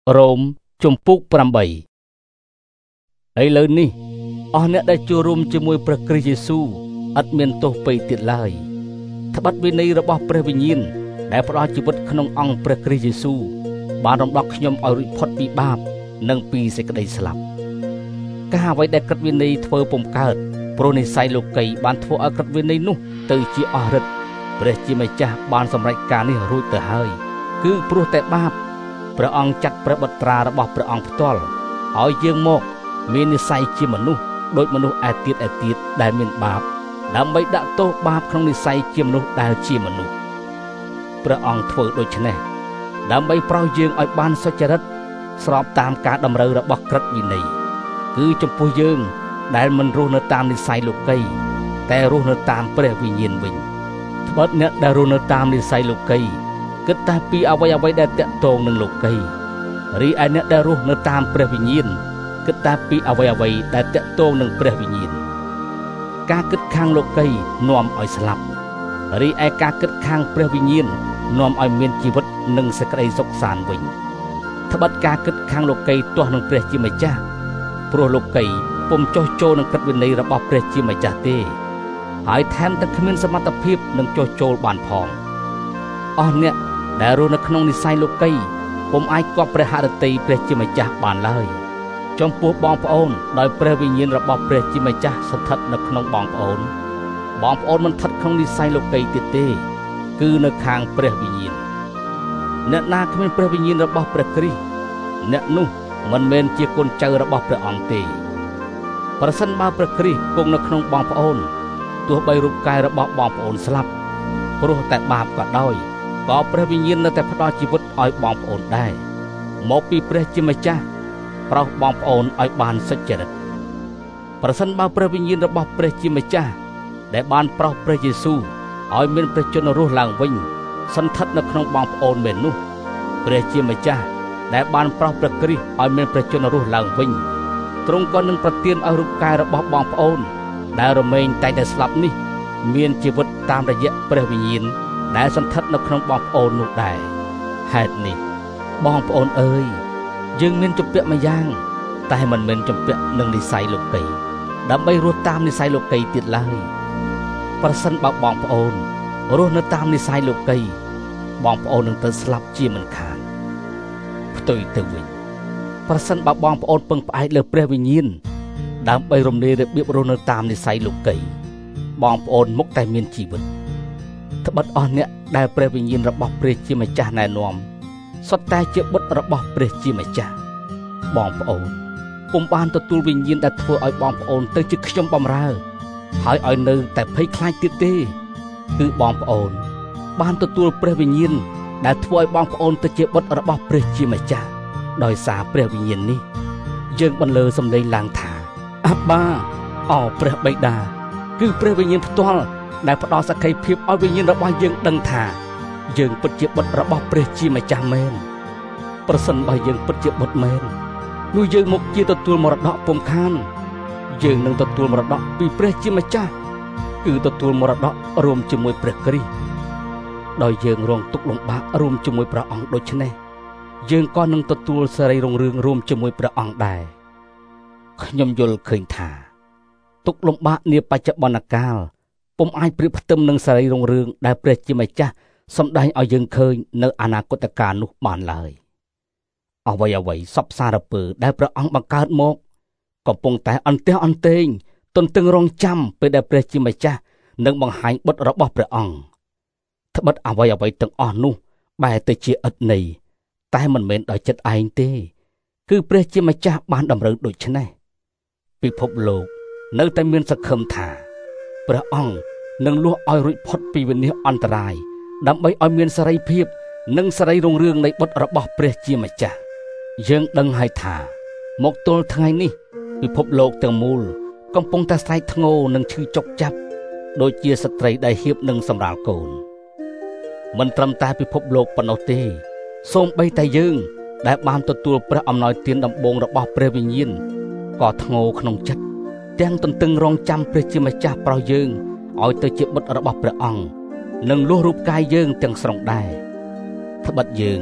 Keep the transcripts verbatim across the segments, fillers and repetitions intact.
រ៉ូមជំពូកប្រាំបីឥឡូវនេះអស់អ្នកដែលចូលរួមជាមួយព្រះគ្រីស្ទយេស៊ូវឥតមានទោសពេកទៀតឡើយត្បិតវិន័យរបស់ព្រះវិញ្ញាណដែលផ្ដល់ជីវិតក្នុងអង្គព្រះគ្រីស្ទយេស៊ូវបានរំដោះខ្ញុំឲ្យរួចផុតពីបាបនិងពីសេចក្តីស្លាប់ការអ្វីដែលក្រឹតវិន័យធ្វើពុំកើតព្រោះនិស្ស័យលោកីបានធ្វើឲ្យក្រឹតវិន័យនោះទៅជាអស់ឫទ្ធិព្រះជាម្ចាស់បានសម្រេចការនេះរួចទៅហើយគឺព្រោះតែបាបព្រះអង្គចាត់ព្រះបុត្រារបស់ព្រះអង្គផ្ទាល់ឲ្យយើងមកមាននិស្ស័យជាមនុស្សដូចមនុស្សឯទៀតឯទៀតដែលមានបាបដើម្បីដាក់ទោសបាបក្នុងនិស្ស័យជាមនុស្សដែលជាមនុស្សព្រះអង្គធ្វើដូច្នេះដើម្បីប្រោសយើងឲ្យបានសុចរិតស្របតាមការតម្រូវរបស់ក្រឹតវិន័យគឺចំពោះយើងដែលមិនរស់នៅតាមនិស្ស័យលោកីតែរស់នៅតាមព្រះវិញ្ញាណវិញត្បិតអ្នកដែលរស់នៅតាមនិស្ស័យលោកីគិតតែពីអ្វីអ្វីដែលតាក់ទងនឹងលោកីរីឯអ្នកដែលរស់នៅតាមព្រះវិញ្ញាណគិតតែពីអ្វីអ្វីដែលតាក់ទងនឹងព្រះវិញ្ញាណការគិតខាងលោកីនាំឲ្យស្លាប់រីឯការគិតខាងព្រះវិញ្ញាណនាំឲ្យមានជីវិតនិងសេចក្តីសុខសាន្តវិញត្បិតការគិតខាងលោកីទាស់នឹងព្រះជាម្ចាស់ព្រោះលោកីពុំចុះចូលនឹងក្រឹតវិន័យរបស់ព្រះជាម្ចាស់ទេហើយថែមទាំងគ្មានសមត្ថភាពនឹងចុះចូលបានផងអស់អ្នកដែលរស់នៅក្នុងនិស្ស័យលោកីពុំអាចគប់ព្រះហឫទ័យព្រះជាម្ចាស់បានឡើយចំពោះបងប្អូនដោយព្រះវិញ្ញាណរបស់ព្រះជាម្ចាស់ស្ថិតនៅក្នុងបងប្អូនបងប្អូនមិនស្ថិតក្នុងនិស្ស័យលោកីទៀតទេគឺនៅខាងព្រះវិញ្ញាណអ្នកណាគ្មានព្រះវិញ្ញាណរបស់ព្រះគ្រីស្ទអ្នកនោះមិនមែនជាកូនចៅរបស់ព្រះអង្គទេប្រសិនបើព្រះគ្រីស្ទគង់នៅក្នុងបងប្អូនទោះបីរូបកាយរបស់បងប្អូនស្លាប់ព្រោះតែបាបក៏ដោយក៏ព្រះវិញ្ញាណនៅតែផ្ដល់ជីវិតឲ្យបងប្អូនដែរមកពីព្រះជាម្ចាស់ប្រោសបងប្អូនឲ្យបានសុចរិតប្រសិនបើព្រះវិញ្ញាណរបស់ព្រះជាម្ចាស់ដែលបានប្រោសព្រះយេស៊ូវឲ្យមានព្រះជន្មរស់ឡើងវិញសន្ធិដ្ឋនៅក្នុងបងប្អូនមែននោះព្រះជាម្ចាស់ដែលបានប្រោសព្រះគ្រីស្ទឲ្យមានព្រះជន្មរស់ឡើងវិញទ្រង់ក៏នឹងប្រទានឲ្យរូបកាយរបស់បងប្អូនដែលរមែងតែតែស្លាប់នេះមានជីវិតតាមរយៈព្រះវិញ្ញាណដែលសន្ធិដ្ឋនៅក្នុងបងប្អូននោះដែរហេតុនេះបងប្អូនអើយយើងមានជំពាក់មួយយ៉ាងតែមិនមែនជំពាក់នឹងនិស្ស័យលោកីដើម្បីរស់តាមនិស្ស័យលោកីទៀតឡើយប្រសិនបើបងប្អូនរស់នៅតាមនិស្ស័យលោកីបងប្អូននឹងទៅស្លាប់ជាមិនខានផ្ទុយទៅវិញប្រសិនបើបងប្អូនពឹងផ្អែកលើព្រះវិញ្ញាណដើម្បីរំលាយរបៀបរស់នៅតាមនិស្ស័យលោកីបងប្អូនមុខតែមានជីវិតត្បិតអស់អ្នកដែលព្រះវិញ្ញាណរបស់ព្រះជាម្ចាស់ណែនាំសុទ្ធតែជាបុត្ររបស់ព្រះជាម្ចាស់បងប្អូនពុំបានទទួលវិញ្ញាណដែលធ្វើឲ្យបងប្អូនទៅជាខ្ញុំបម្រើហើយឲ្យនៅតែភ័យខ្លាចទៀតទេគឺបងប្អូនបានទទួលព្រះវិញ្ញាណដែលធ្វើឲ្យបងប្អូនទៅជាបុត្ររបស់ព្រះជាម្ចាស់ដោយសារព្រះវិញ្ញាណនេះយើងបន្លឺសំឡេងឡើងថាអាបាអោព្រះបិតាគឺព្រះវិញ្ញាណផ្ទាល់ដែលផ្ដល់សក្ខីភាពឲ្យវិញ្ញាណរបស់យើងដឹងថាយើងពិតជាបុត្ររបស់ព្រះជាម្ចាស់មែនប្រសិនបើយើងពិតជាបុត្រមែននោះយើងមកជាទទួលមរតកពុំខានយើងនឹងទទួលមរតកពីព្រះជាម្ចាស់គឺទទួលមរតករួមជាមួយព្រះគ្រីស្ទដោយយើងរងទុក្ខលំបាករួមជាមួយព្រះអង្គដូច្នេះយើងក៏នឹងទទួលសេរីរុងរឿងរួមជាមួយព្រះអង្គដែរខ្ញុំយល់ឃើញថាទុក្ខលំបាកនាបច្ចុប្បន្នកាលពុំអាចប្រៀបផ្ទឹមនឹងសេរីរុងរឿងដែលព្រះជាម្ចាស់សម្ដែងឲ្យយើងឃើញនៅអនាគតកាលនោះបានឡើយអ្វីអ្វីសពសារពើដែលព្រះអង្គបង្កើតមកកំពុងតែអន្ទះអន្ទែងទន្ទឹងរង់ចាំពេលដែលព្រះជាម្ចាស់នឹងបង្ហាញបុត្ររបស់ព្រះអង្គត្បិតអ្វីអ្វីទាំងអស់នោះបែរទៅជាឥតន័យតែមិនមែនដោយចិត្តឯងទេគឺព្រះជាម្ចាស់បានតម្រូវដូច្នេះពិភពលោកនៅតែមានសង្ឃឹមថាព្រះអង្គនឹងលួសឲ្យរួចផុតពីវិនាសអន្តរាយដើម្បីឲ្យមានសេរីភាពនិងសេរីរុងរឿងនៃបុត្ររបស់ព្រះជាម្ចាស់យើងដឹងហើយថាមកទល់ថ្ងៃនេះពិភពលោកទាំងមូលកំពុងតែស្រែកធ្ងោនិងឈឺចុកចាប់ដូចជាស្ត្រីដែលហៀបនឹងសម្រាលកូនមិនត្រឹមតែពិភពលោកប៉ុណ្ណោះទេសូម្បីតែយើងដែលបានទទួលព្រះអំណោយទានដំបូងរបស់ព្រះវិញ្ញាណក៏ធ្ងោក្នុងចិត្តទាំងទន្ទឹងរង់ចាំព្រះជាម្ចាស់ប្រោសយើងឲ្យទៅជាបុត្ររបស់ព្រះអង្គនិងលួសរូបកាយយើងទាំងស្រុងដែរត្បិតយើង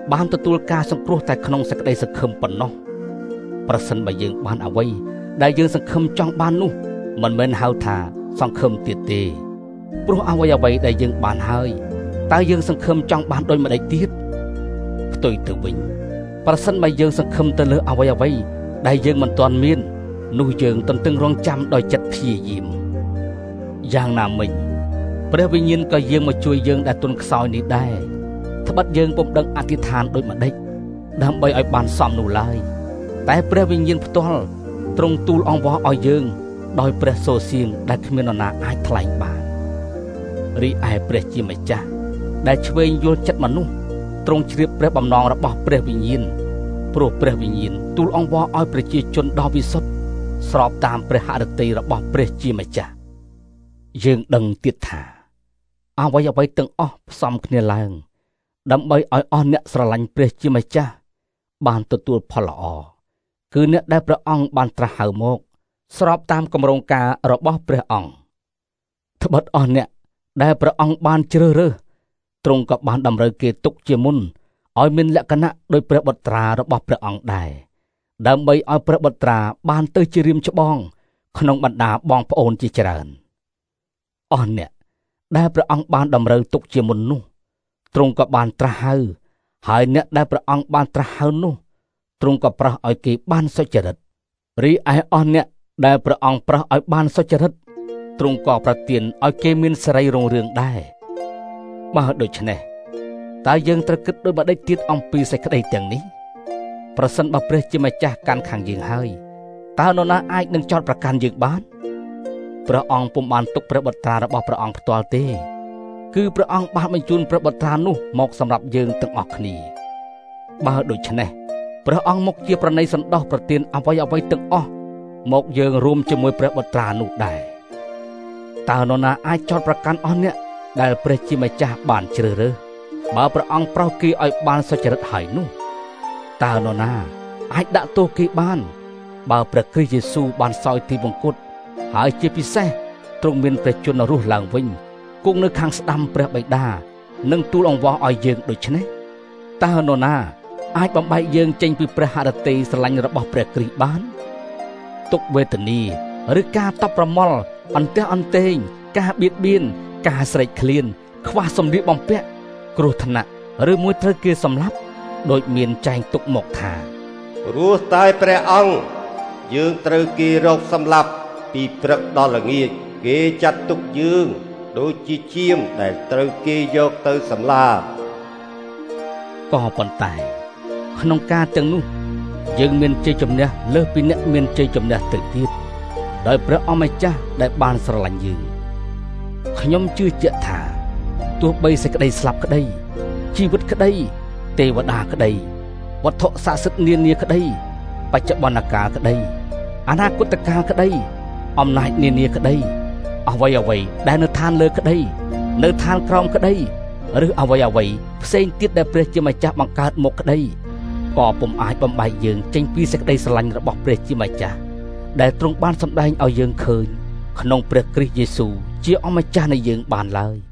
បានទទួលការសង្គ្រោះតែក្នុងសេចក្តីសង្ឃឹមប៉ុណ្ណោះប្រសិនបើយើងបានអ្វីដែលយើងសង្ឃឹមចង់បាននោះមិនមែនហៅថាសង្ឃឹមទៀតទេព្រោះអ្វីអ្វីដែលយើងបានហើយតើយើងសង្ឃឹមចង់បានដូចម្តេចទៀតផ្ទុយទៅវិញប្រសិនបើយើងសង្ឃឹមទៅលើអ្វីអ្វីដែលយើងមិនទាន់មាននោះយើងទន្ទឹងរង់ចាំដោយចិត្តព្យាយាមយ៉ាងណាមិញព្រះវិញ្ញាណក៏យាងមកជួយយើងដែលទន់ខ្សោយនេះដែរត្បិតយើងពុំដឹងអធិដ្ឋានដូចម្តេចដើម្បីឲ្យបានសមនោះឡើយតែព្រះវិញ្ញាណផ្ទាល់ទ្រង់ទូលអង្វរឲ្យយើងដោយព្រះសូរសៀងដែលគ្មាននរណាអាចថ្លែងបានរីឯព្រះជាម្ចាស់ដែលឆ្វេងយល់ចិត្តមនុស្សទ្រង់ជ្រាបព្រះបំណងរបស់ព្រះវិញ្ញាណព្រោះព្រះវិញ្ញាណទូលអង្វរឲ្យប្រជាជនដ៏វិសុទ្ធស្របតាមព្រះហឫទ័យរបស់ព្រះជាម្ចាស់យើងដឹងទៀតថាអ្វីអ្វីទាំងអស់ផ្សំគ្នាឡើងដើម្បីឲ្យអស់អ្នកស្រឡាញ់ព្រះជាម្ចាស់បានទទួលផលល្អគឺអ្នកដែលព្រះអង្គបានត្រាស់ហៅមកស្របតាមគម្រោងការរបស់ព្រះអង្គត្បិតអស់អ្នកដែលព្រះអង្គបានជ្រើសរើសទ្រង់ក៏បានតម្រូវគេទុកជាមុនឲ្យមានលក្ខណៈដោយព្រះបុត្រារបស់ព្រះអង្គដែរដើម្បីឲ្យព្រះបុត្រាបានទៅជារៀមច្បងក្នុងបណ្ដាបងប្អូនជាច្រើនអស់អ្នកដែលព្រះអង្គបានតម្រូវទុកជាមុននោះទ្រង់ក៏បានត្រាស់ហៅហើយអ្នកដែលព្រះអង្គបានត្រាស់ហៅនោះទ្រង់ក៏ប្រោសឲ្យគេបានសុចរិតរីឯអស់អ្នកដែលព្រះអង្គប្រោសឲ្យបានសុចរិតទ្រង់ក៏ប្រទានឲ្យគេមានសេរីរុងរឿងដែរបើដូច្នេះតើយើងត្រូវគិតដូចម្តេចទៀតអំពីសេចក្តីទាំងនេះប្រសិនបើព្រះជាម្ចាស់កាន់ខាងយើងហើយតើនរណាអាចនឹងចោទប្រកាន់យើងបានព្រះអង្គពុំបានទុកព្រះបុត្រារបស់ព្រះអង្គផ្ទាល់ទេគឺព្រះអង្គបានបញ្ជូនព្រះបុត្រានោះមកសម្រាប់យើងទាំងអស់គ្នាបើដូច្នេះព្រះអង្គមកជាប្រណីសន្តោសប្រទានអ្វីអ្វីទាំងអស់មកយើងរួមជាមួយព្រះបុត្រានោះដែរតើនរណាអាចចោទប្រកាន់អស់អ្នកដែលព្រះជាម្ចាស់បានជ្រើសរើសបើព្រះអង្គប្រោសគេឲ្យបានសុចរិតហើយនោះតើនរណាអាចដាក់ទោសគេបានបើព្រះគ្រីស្ទយេស៊ូវបានសោយទីបង្គត់ហើយជាពិសេសទ្រង់មានព្រះជន្មរស់ឡើងវិញគង់នៅខាងស្ដាំព្រះបិតានិងទូលអង្វរឲ្យយើងដូច្នេះតើនរណាអាចបំបែកយើងចេញពីព្រះហឫទ័យស្រឡាញ់របស់ព្រះគ្រីស្ទបានទុក្ខវេទនាឬការតប់ប្រមល់អន្ទះអន្ទែងការបៀតបៀនការស្រេកឃ្លានខ្វះសម្លៀកបំពាក់គ្រោះថ្នាក់ឬមួយត្រូវគេសម្លាប់ដោយមានចែងទុកមកថាព្រោះតែព្រះអង្គយើងត្រូវគេរកសម្លាប់ពីព្រឹកដល់ល្ងាចគេចាត់ទុកយើងដូចជាជាមដែលត្រូវគេយកទៅសម្លាប់ក៏ប៉ុន្តែក្នុងការទាំងនោះយើងមានជ័យជំនះលើសពីអ្នកមានជ័យជំនះទៅទៀតដោយព្រះអម្ចាស់ដែលបានស្រឡាញ់យើងខ្ញុំជឿជាក់ថាទោះបីសេចក្តីស្លាប់ក្តីជីវិតក្តីទេវតាក្តីវត្ថុស័ក្តិសិទ្ធិនានាក្តីបច្ចុប្បន្នកាលក្តីអនាគតកាលក្តីអំណាចនានាក្តីអ្វីអ្វីដែលនៅឋានលើក្តីនៅឋានក្រោមក្តីឬអ្វីអ្វីផ្សេងទៀតដែលព្រះជាម្ចាស់បង្កើតមកក្តីក៏ពុំអាចបំបែកយើងចេញពីសេចក្តីស្រឡាញ់របស់ព្រះជាម្ចាស់ដែលទ្រង់បានសម្ដែងឲ្យយើងឃើញក្នុងព្រះគ្រីស្ទយេស៊ូវជាអម្ចាស់នៃយើងបានឡើយ